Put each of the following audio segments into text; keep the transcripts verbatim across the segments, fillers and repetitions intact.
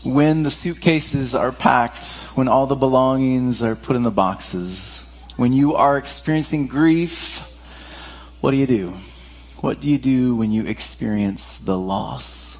When the suitcases are packed, when all the belongings are put in the boxes, when you are experiencing grief, what do you do? What do you do when you experience the loss?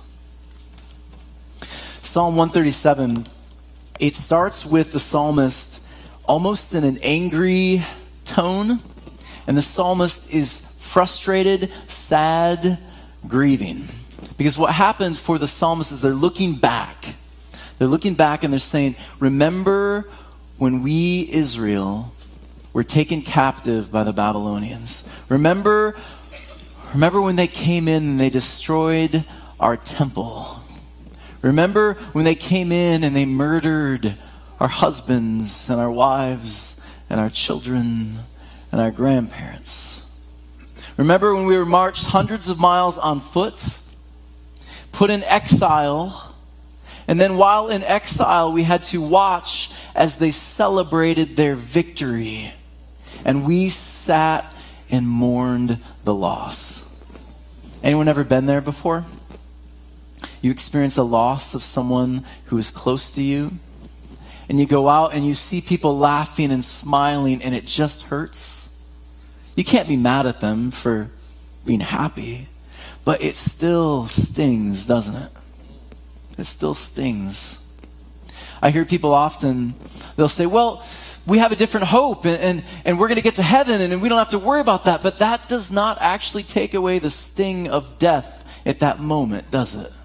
Psalm one thirty-seven, it starts with the psalmist almost in an angry tone, and the psalmist is frustrated, sad, grieving. Because what happened for the psalmist is they're looking back. They're looking back and they're saying, remember when we, Israel, were taken captive by the Babylonians. Remember, remember when they came in and they destroyed our temple. Remember when they came in and they murdered our husbands and our wives and our children and our grandparents. Remember when we were marched hundreds of miles on foot, put in exile, and then while in exile we had to watch as they celebrated their victory. And we sat and mourned the loss. Anyone ever been there before? You experience a loss of someone who is close to you, and you go out and you see people laughing and smiling, and it just hurts. You can't be mad at them for being happy, but it still stings, doesn't it? It still stings. I hear people often, they'll say, well, we have a different hope, and, and, and we're going to get to heaven, and, and we don't have to worry about that. But that does not actually take away the sting of death at that moment, does it?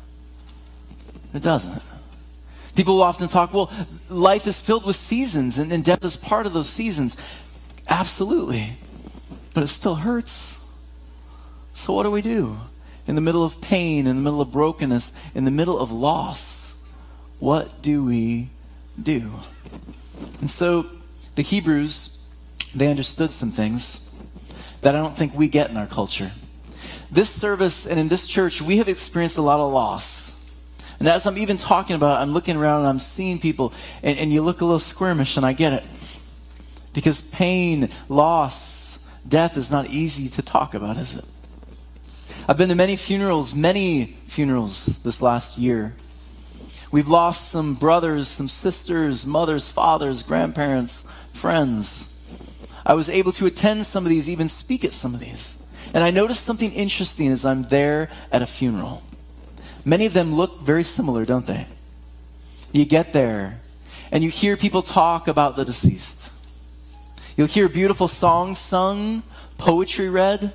It doesn't. People will often talk, well, life is filled with seasons, and, and death is part of those seasons. Absolutely. But it still hurts. So what do we do? In the middle of pain, in the middle of brokenness, in the middle of loss, what do we do? And so the Hebrews, they understood some things that I don't think we get in our culture. This service and in this church, we have experienced a lot of loss. And as I'm even talking about it, I'm looking around and I'm seeing people, and, and you look a little squirmish, and I get it. Because pain, loss, death is not easy to talk about, is it? I've been to many funerals, many funerals this last year. We've lost some brothers, some sisters, mothers, fathers, grandparents, friends. I was able to attend some of these, even speak at some of these. And I noticed something interesting as I'm there at a funeral. Many of them look very similar, don't they? You get there, and you hear people talk about the deceased. You'll hear beautiful songs sung, poetry read.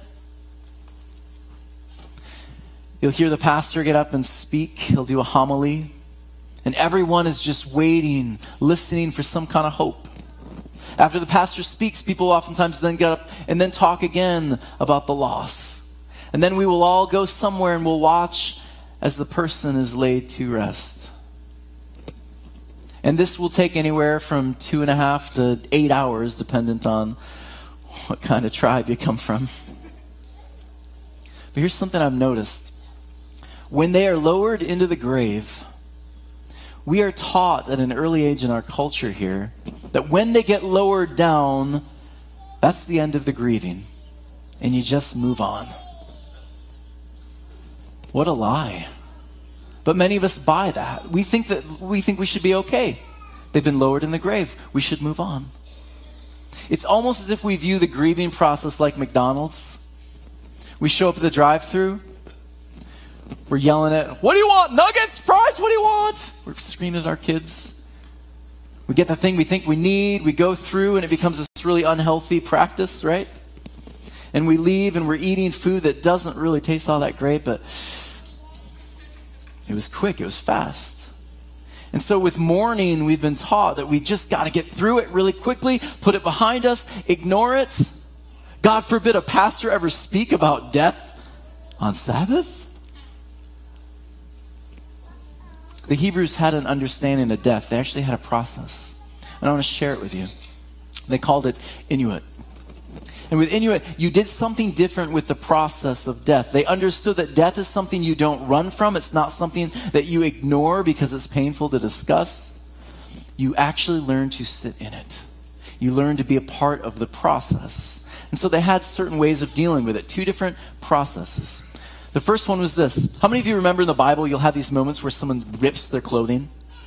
You'll hear the pastor get up and speak. He'll do a homily. And everyone is just waiting, listening for some kind of hope. After the pastor speaks, people oftentimes then get up and then talk again about the loss. And then we will all go somewhere and we'll watch as the person is laid to rest. And this will take anywhere from two and a half to eight hours, dependent on what kind of tribe you come from. But here's something I've noticed. When they are lowered into the grave, we are taught at an early age in our culture here that when they get lowered down, that's the end of the grieving. And you just move on. What a lie. But many of us buy that. We think that we think we should be okay. They've been lowered in the grave. We should move on. It's almost as if we view the grieving process like McDonald's. We show up at the drive-thru. We're yelling at, what do you want? Nuggets? Fries? What do you want? We're screaming at our kids. We get the thing we think we need. We go through and it becomes this really unhealthy practice, right? And we leave and we're eating food that doesn't really taste all that great, but it was quick, it was fast. And so with mourning, we've been taught that we just got to get through it really quickly, put it behind us, ignore it. God forbid a pastor ever speak about death on Sabbath. The Hebrews had an understanding of death. They actually had a process. And I want to share it with you. They called it Inuit. And with Inuit, you did something different with the process of death. They understood that death is something you don't run from. It's not something that you ignore because it's painful to discuss. You actually learn to sit in it. You learn to be a part of the process. And so they had certain ways of dealing with it. Two different processes. The first one was this. How many of you remember in the Bible you'll have these moments where someone rips their clothing?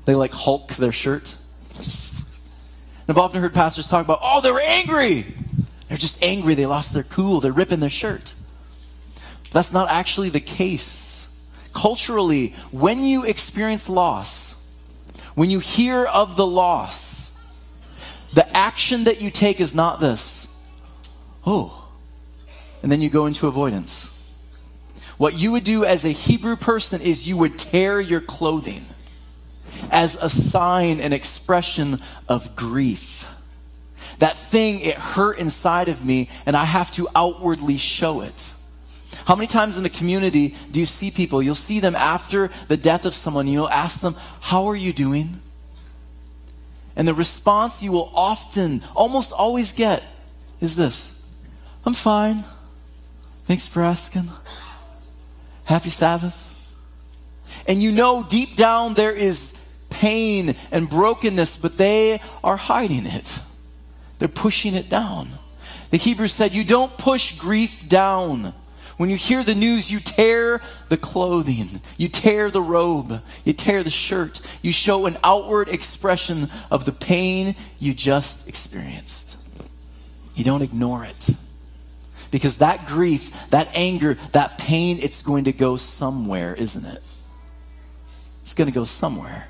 They like Hulk their shirt. And I've often heard pastors talk about, oh, they were angry. They're just angry. They lost their cool. They're ripping their shirt. But that's not actually the case. Culturally, when you experience loss, when you hear of the loss, the action that you take is not this. Oh. And then you go into avoidance. What you would do as a Hebrew person is you would tear your clothing as a sign and expression of grief. That thing, it hurt inside of me, and I have to outwardly show it. How many times in the community do you see people, you'll see them after the death of someone, you'll ask them, how are you doing? And the response you will often, almost always get is this: I'm fine. Thanks for asking. Happy Sabbath. And you know deep down there is pain and brokenness, but they are hiding it. They're pushing it down. The Hebrews said, you don't push grief down. When you hear the news, you tear the clothing, you tear the robe, you tear the shirt. You show an outward expression of the pain you just experienced. You don't ignore it. Because that grief, that anger, that pain, it's going to go somewhere, isn't it? It's going to go somewhere.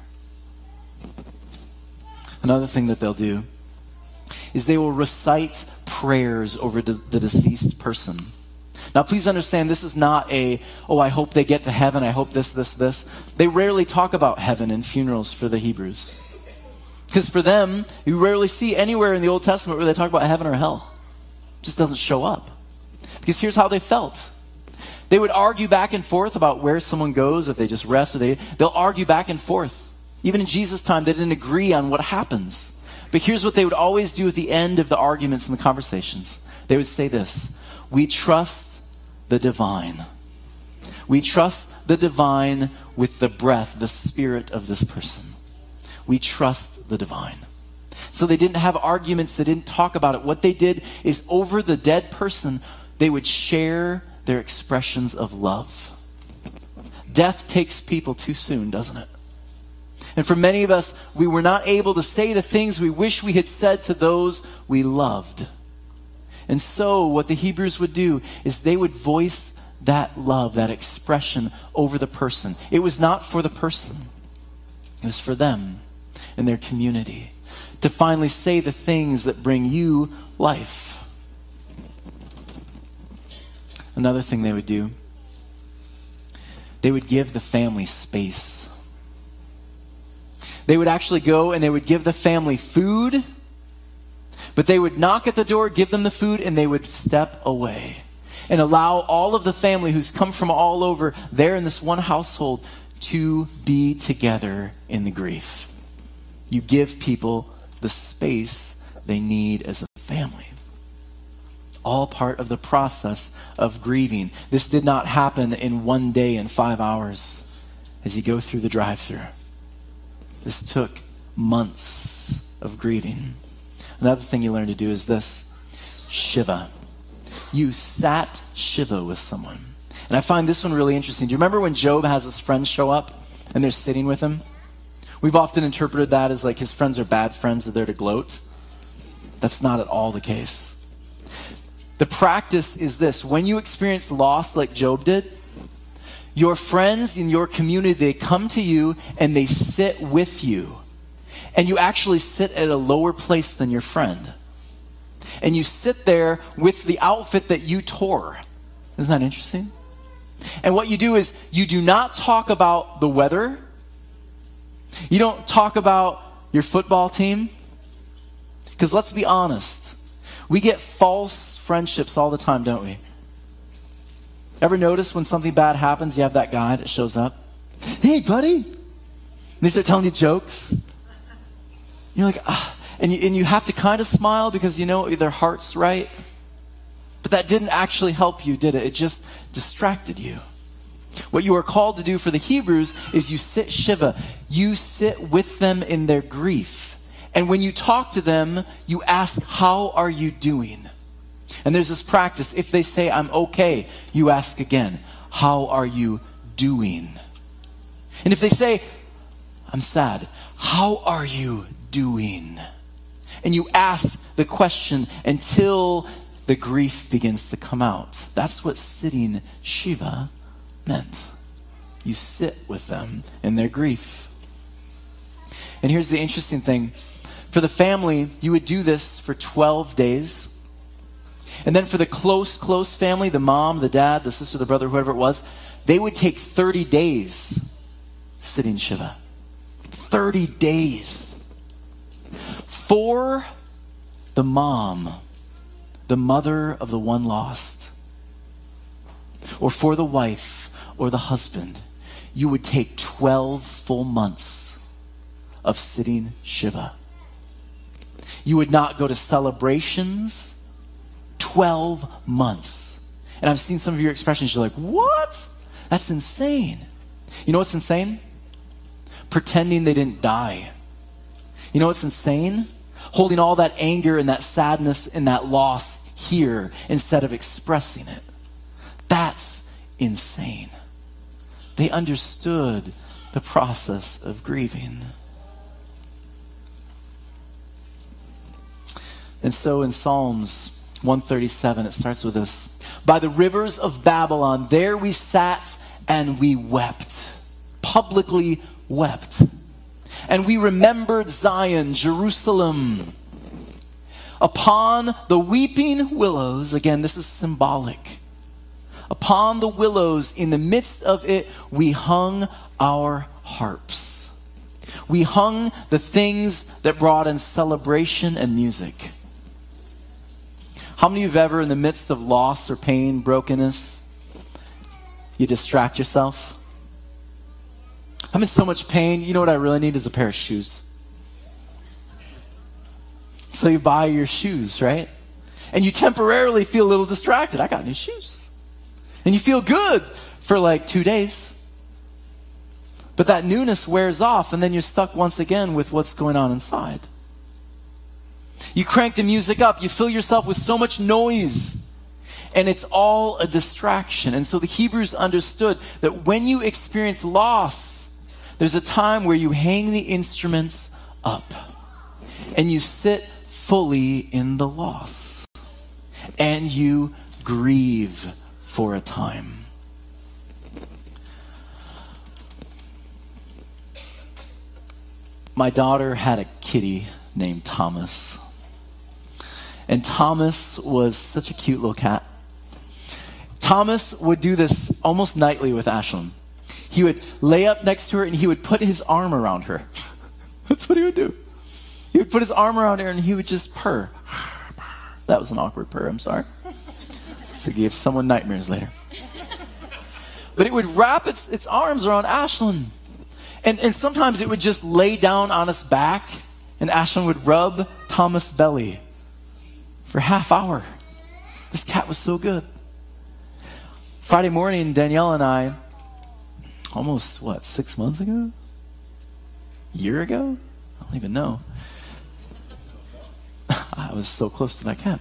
Another thing that they'll do is they will recite prayers over the, the deceased person. Now, please understand, this is not a, oh, I hope they get to heaven, I hope this, this, this. They rarely talk about heaven in funerals for the Hebrews. Because for them, you rarely see anywhere in the Old Testament where they talk about heaven or hell. It just doesn't show up. Because here's how they felt. They would argue back and forth about where someone goes, if they just rest, or they, they'll argue back and forth. Even in Jesus' time, they didn't agree on what happens. But here's what they would always do at the end of the arguments and the conversations. They would say this: we trust the divine. We trust the divine with the breath, the spirit of this person. We trust the divine. So they didn't have arguments. They didn't talk about it. What they did is over the dead person, they would share their expressions of love. Death takes people too soon, doesn't it? And for many of us, we were not able to say the things we wish we had said to those we loved. And so what the Hebrews would do is they would voice that love, that expression over the person. It was not for the person. It was for them and their community to finally say the things that bring you life. Another thing they would do, they would give the family space. They would actually go and they would give the family food, but they would knock at the door, give them the food, and they would step away and allow all of the family who's come from all over there in this one household to be together in the grief. You give people the space they need as a family. All part of the process of grieving. This did not happen in one day and five hours as you go through the drive-thru. This took months of grieving. Another thing you learn to do is this: Shiva. You sat Shiva with someone. And I find this one really interesting. Do you remember when Job has his friends show up and they're sitting with him? We've often interpreted that as like his friends are bad friends, they're there to gloat. That's not at all the case. The practice is this: when you experience loss like Job did, your friends in your community, they come to you and they sit with you. And you actually sit at a lower place than your friend. And you sit there with the outfit that you tore. Isn't that interesting? And what you do is you do not talk about the weather. You don't talk about your football team. Because let's be honest, we get false friendships all the time, don't we? Ever notice when something bad happens, you have that guy that shows up? Hey, buddy. And they start telling you jokes. You're like, ah. And you, and you have to kind of smile because you know their heart's right. But that didn't actually help you, did it? It just distracted you. What you are called to do for the Hebrews is you sit Shiva. You sit with them in their grief. And when you talk to them, you ask, how are you doing? And there's this practice. If they say, I'm okay, you ask again, how are you doing? And if they say, I'm sad. How are you doing? And you ask the question until the grief begins to come out. That's what sitting Shiva meant. You sit with them in their grief. And here's the interesting thing. For the family, you would do this for twelve days. And then for the close, close family, the mom, the dad, the sister, the brother, whoever it was, they would take thirty days sitting Shiva. thirty days. For the mom, the mother of the one lost, or for the wife or the husband, you would take twelve full months of sitting Shiva. You would not go to celebrations. twelve months. And I've seen some of your expressions. You're like, what? That's insane. You know what's insane? Pretending they didn't die. You know what's insane? Holding all that anger and that sadness and that loss here instead of expressing it. That's insane. They understood the process of grieving. And so in Psalms one thirty-seven, it starts with this. By the rivers of Babylon, there we sat and we wept. Publicly wept. And we remembered Zion, Jerusalem. Upon the weeping willows, again, this is symbolic. Upon the willows, in the midst of it, we hung our harps. We hung the things that brought in celebration and music. How many of you have ever, in the midst of loss or pain, brokenness, you distract yourself? I'm in so much pain, you know what I really need is a pair of shoes. So you buy your shoes, right? And you temporarily feel a little distracted. I got new shoes. And you feel good for like two days. But that newness wears off, and then you're stuck once again with what's going on inside. You crank the music up. You fill yourself with so much noise. And it's all a distraction. And so the Hebrews understood that when you experience loss, there's a time where you hang the instruments up. And you sit fully in the loss. And you grieve for a time. My daughter had a kitty named Thomas. And Thomas was such a cute little cat. Thomas would do this almost nightly with Ashlyn. He would lay up next to her and he would put his arm around her. That's what he would do. He would put his arm around her and he would just purr. That was an awkward purr, I'm sorry. So it gave someone nightmares later. But it would wrap its, its arms around Ashlyn. And, and sometimes it would just lay down on its back and Ashlyn would rub Thomas' belly for a half hour. This cat was so good. Friday morning, Danielle and I, almost, what, six months ago? A year ago? I don't even know. I was so close to that cat.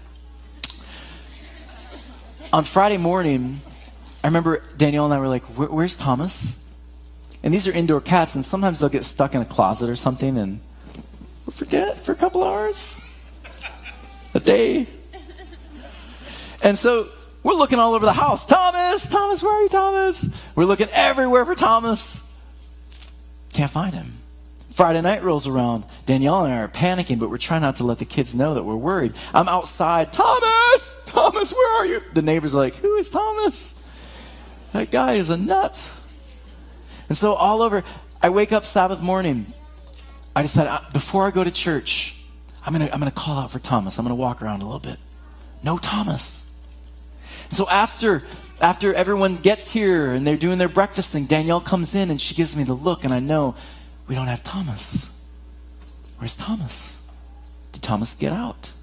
On Friday morning, I remember Danielle and I were like, Where, where's Thomas? And these are indoor cats, and sometimes they'll get stuck in a closet or something, and we'll forget for a couple hours. A day. And so we're looking all over the house. Thomas, Thomas, where are you, Thomas? We're looking everywhere for Thomas. Can't find him. Friday night rolls around. Danielle and I are panicking, but we're trying not to let the kids know that we're worried. I'm outside. Thomas, Thomas, where are you? The neighbor's like, who is Thomas? That guy is a nut. And so all over, I wake up Sabbath morning. I decided, before I go to church, I'm going to I'm gonna call out for Thomas. I'm going to walk around a little bit. No Thomas. And so after, after everyone gets here and they're doing their breakfast thing, Danielle comes in and she gives me the look, and I know we don't have Thomas. Where's Thomas? Did Thomas get out?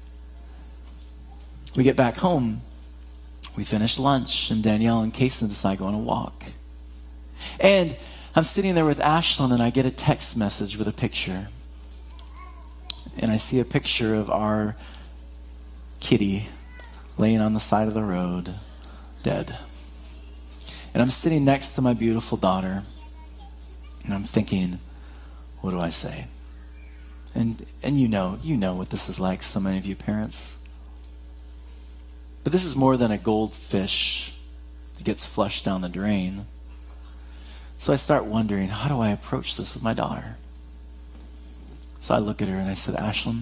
We get back home. We finish lunch, and Danielle and Kason decide to go on a walk. And I'm sitting there with Ashlyn, and I get a text message with a picture. And I see a picture of our kitty laying on the side of the road, dead. And I'm sitting next to my beautiful daughter, and I'm thinking, what do I say? And and you know, you know what this is like, so many of you parents. But this is more than a goldfish that gets flushed down the drain. So I start wondering, how do I approach this with my daughter? So I look at her and I said, Ashlyn,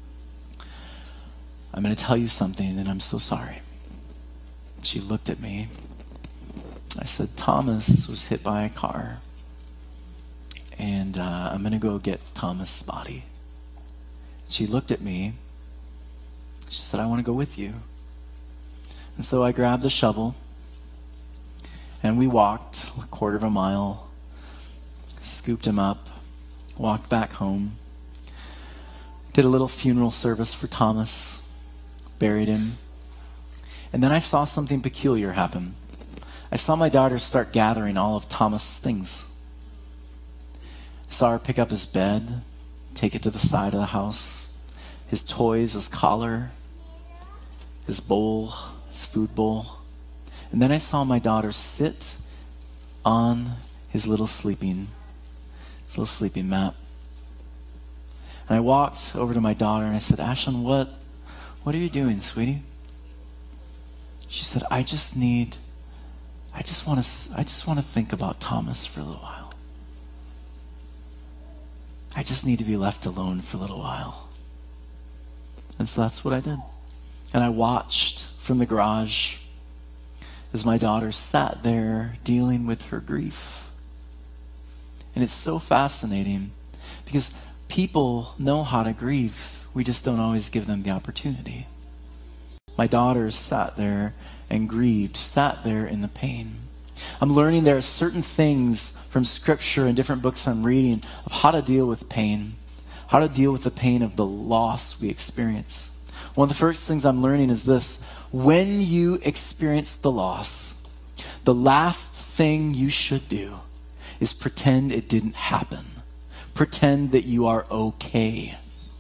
I'm going to tell you something and I'm so sorry. She looked at me. I said, Thomas was hit by a car. And uh, I'm going to go get Thomas' body. She looked at me. She said, I want to go with you. And so I grabbed the shovel. And we walked a quarter of a mile. Scooped him up. Walked back home. Did a little funeral service for Thomas. Buried him. And then I saw something peculiar happen. I saw my daughter start gathering all of Thomas' things. I saw her pick up his bed, take it to the side of the house, his toys, his collar, his bowl, his food bowl. And then I saw my daughter sit on his little sleeping, his little sleeping mat. And I walked over to my daughter and I said, Ashlyn, what, what are you doing, sweetie? She said, I just need, I just want to, I just want to think about Thomas for a little while. I just need to be left alone for a little while. And so that's what I did. And I watched from the garage as my daughter sat there dealing with her grief. And it's so fascinating because people know how to grieve. We just don't always give them the opportunity. My daughter sat there and grieved, sat there in the pain. I'm learning there are certain things from Scripture and different books I'm reading of how to deal with pain, how to deal with the pain of the loss we experience. One of the first things I'm learning is this: when you experience the loss, the last thing you should do is pretend it didn't happen. Pretend that you are okay.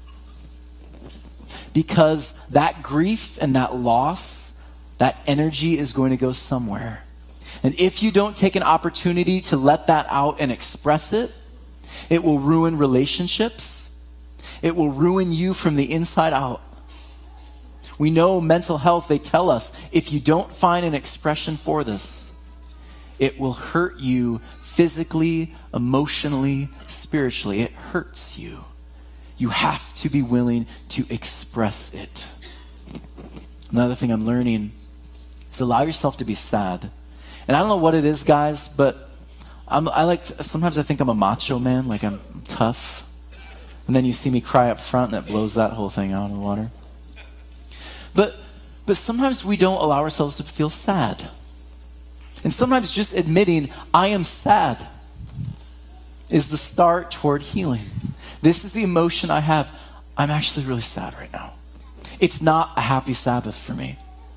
Because that grief and that loss, that energy is going to go somewhere. And if you don't take an opportunity to let that out and express it, it will ruin relationships. It will ruin you from the inside out. We know mental health, they tell us, if you don't find an expression for this, it will hurt you physically, emotionally, spiritually. It hurts you. You have to be willing to express it. Another thing I'm learning is allow yourself to be sad. And I don't know what it is, guys, but I'm, I like, sometimes I think I'm a macho man, like I'm tough. And then you see me cry up front and it blows that whole thing out in the water. But, but sometimes we don't allow ourselves to feel sad. And sometimes just admitting, I am sad, is the start toward healing. This is the emotion I have. I'm actually really sad right now. It's not a happy Sabbath for me.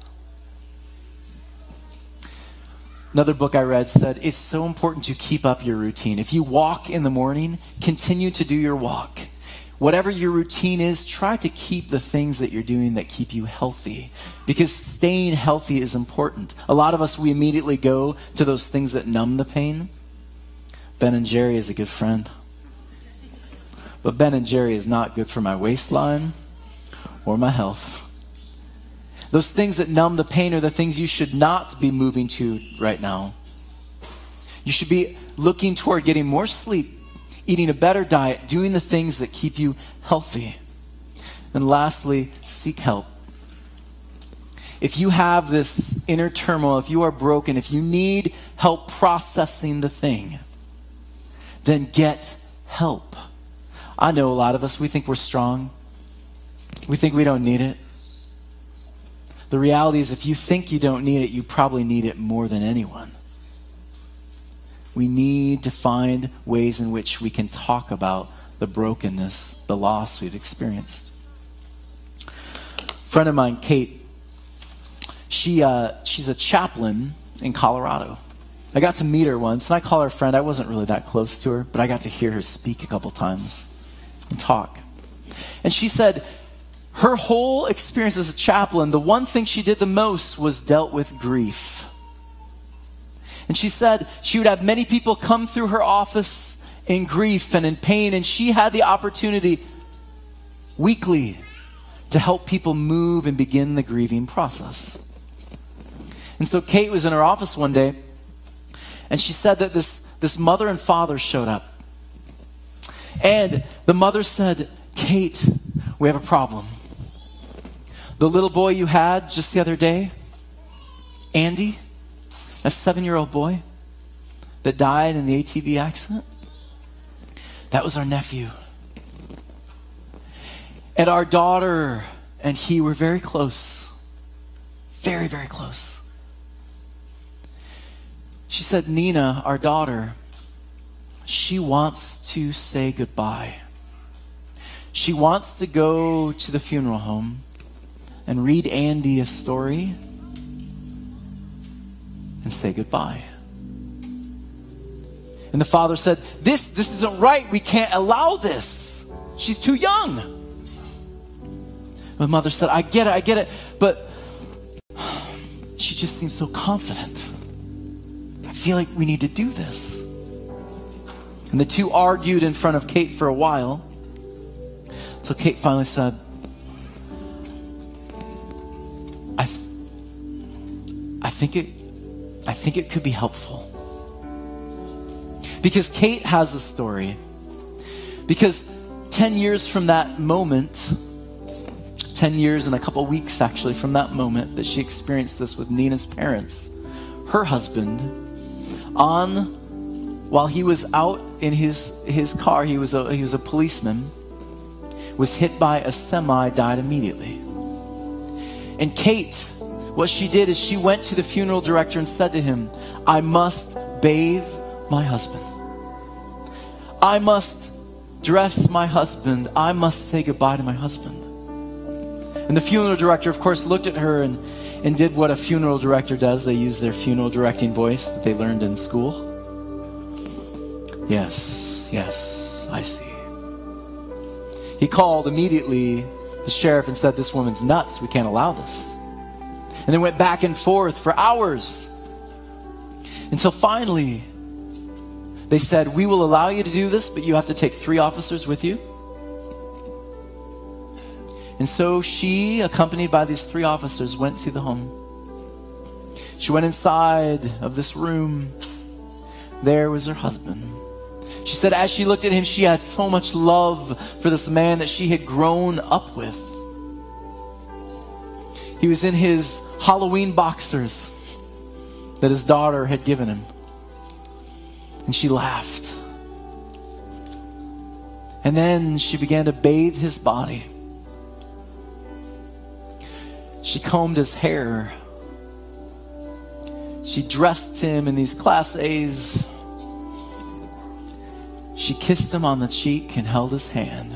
Another book I read said, it's so important to keep up your routine. If you walk in the morning, continue to do your walk. Whatever your routine is, try to keep the things that you're doing that keep you healthy. Because staying healthy is important. A lot of us, we immediately go to those things that numb the pain. Ben and Jerry is a good friend. But Ben and Jerry is not good for my waistline or my health. Those things that numb the pain are the things you should not be moving to right now. You should be looking toward getting more sleep, eating a better diet, doing the things that keep you healthy. And lastly, seek help. If you have this inner turmoil, if you are broken, if you need help processing the thing, then get help. I know a lot of us, we think we're strong. We think we don't need it. The reality is, if you think you don't need it, you probably need it more than anyone. We need to find ways in which we can talk about the brokenness, the loss we've experienced. A friend of mine, Kate, she uh, she's a chaplain in Colorado. I got to meet her once, and I call her friend. I wasn't really that close to her, but I got to hear her speak a couple times and talk. And she said her whole experience as a chaplain, the one thing she did the most was dealt with grief. And she said she would have many people come through her office in grief and in pain, and she had the opportunity weekly to help people move and begin the grieving process. And so Kate was in her office one day, and she said that this, this mother and father showed up. And the mother said, "Kate, we have a problem. The little boy you had just the other day, Andy, a seven-year-old boy that died in the A T V accident, that was our nephew. And our daughter and he were very close. Very, very close. She said, Nina, our daughter, she wants to say goodbye. She wants to go to the funeral home and read Andy a story and say goodbye." And the father said, this, this isn't right. We can't allow this. She's too young. My mother said, I get it, I get it. But she just seems so confident. I feel like we need to do this. And the two argued in front of Kate for a while. So Kate finally said, I, th- I think it, I think it could be helpful. Because Kate has a story. Because ten years from that moment, ten years and a couple weeks actually from that moment that she experienced this with Nina's parents, her husband, on while he was out in his his car, he was a he was a policeman, was hit by a semi, died immediately. And Kate, what she did is she went to the funeral director and said to him, I must bathe my husband. I must dress my husband. I must say goodbye to my husband. And the funeral director, of course, looked at her and, and did what a funeral director does. They use their funeral directing voice that they learned in school. Yes, yes, I see. He called immediately the sheriff and said, this woman's nuts. We can't allow this. And they went back and forth for hours until finally they said, we will allow you to do this, but you have to take three officers with you. And so she, accompanied by these three officers, went to the home. She went inside of this room. There was her husband. She said as she looked at him, she had so much love for this man that she had grown up with. He was in his Halloween boxers that his daughter had given him. And she laughed. And then she began to bathe his body. She combed his hair. She dressed him in these Class A's. She kissed him on the cheek and held his hand.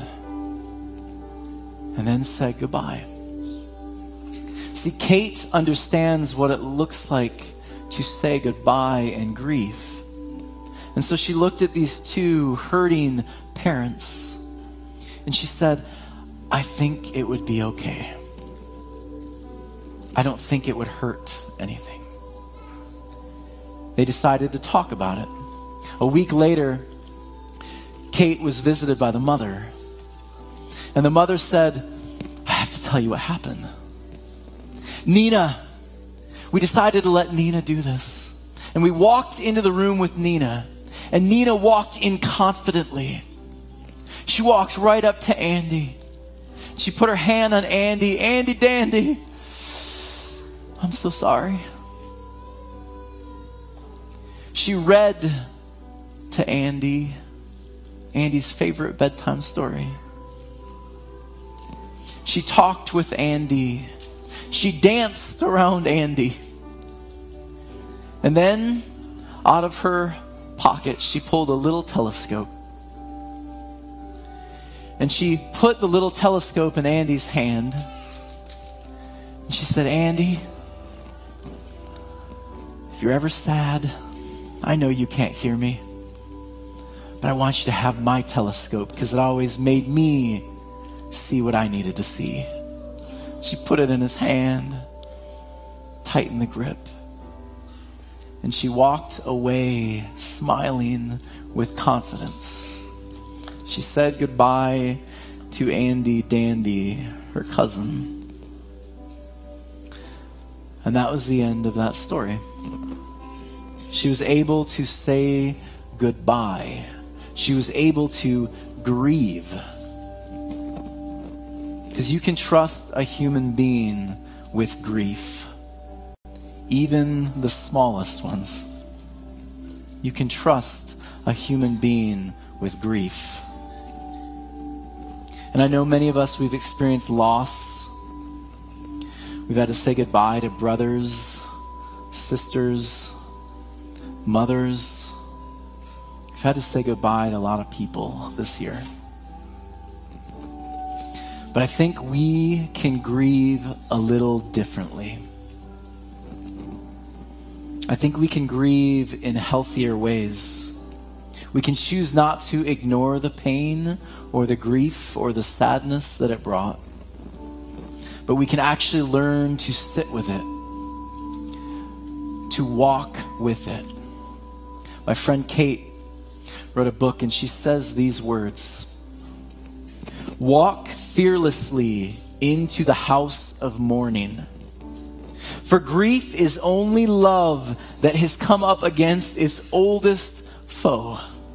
And then said goodbye. See, Kate understands what it looks like to say goodbye and grief. And so she looked at these two hurting parents and she said, I think it would be okay. I don't think it would hurt anything. They decided to talk about it. A week later, Kate was visited by the mother. And the mother said, I have to tell you what happened. Nina, we decided to let Nina do this. And we walked into the room with Nina. And Nina walked in confidently. She walked right up to Andy. She put her hand on Andy. Andy Dandy, I'm so sorry. She read to Andy Andy's favorite bedtime story. She talked with Andy. She danced around Andy. And then out of her pocket, she pulled a little telescope. And she put the little telescope in Andy's hand. And she said, Andy, if you're ever sad, I know you can't hear me, but I want you to have my telescope because it always made me see what I needed to see. She put it in his hand, tightened the grip, and she walked away smiling with confidence. She said goodbye to Andy Dandy, her cousin. And that was the end of that story. She was able to say goodbye. She was able to grieve. Because you can trust a human being with grief, even the smallest ones. You can trust a human being with grief. And I know many of us, we've experienced loss. We've had to say goodbye to brothers, sisters, mothers. We've had to say goodbye to a lot of people this year. But I think we can grieve a little differently. I think we can grieve in healthier ways. We can choose not to ignore the pain or the grief or the sadness that it brought. But we can actually learn to sit with it, to walk with it. My friend Kate wrote a book and she says these words: walk fearlessly into the house of mourning. For grief is only love that has come up against its oldest foe.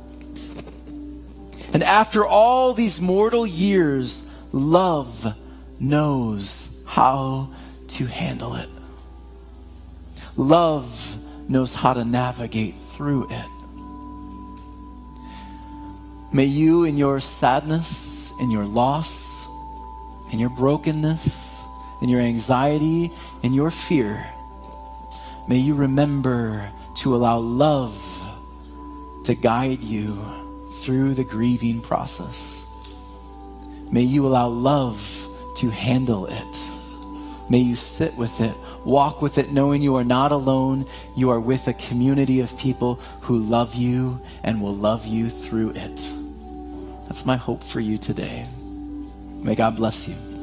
And after all these mortal years, love knows how to handle it. Love knows how to navigate through it. May you, in your sadness, in your loss, in your brokenness, in your anxiety, in your fear, may you remember to allow love to guide you through the grieving process. May you allow love to handle it. May you sit with it, walk with it, knowing you are not alone. You are with a community of people who love you and will love you through it. That's my hope for you today. May God bless you.